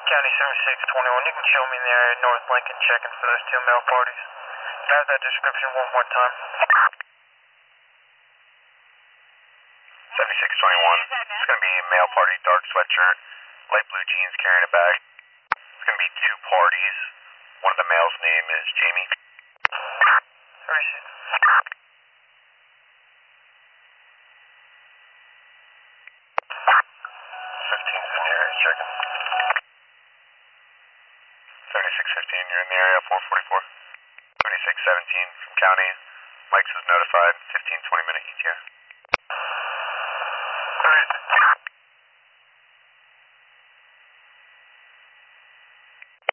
County 7621, you can show me in the area North Lincoln checking for those two male parties. Can I have that description one more time? 7621, it's going to be a male party, dark sweatshirt, light blue jeans, carrying a bag. It's going to be two parties. One of the males' name is Jamie. Where is it? 15's in the area, checking. 7615, you're in the area, 444. 2617 from county. Mike's was notified, 15-20 minute ETA. Where is it?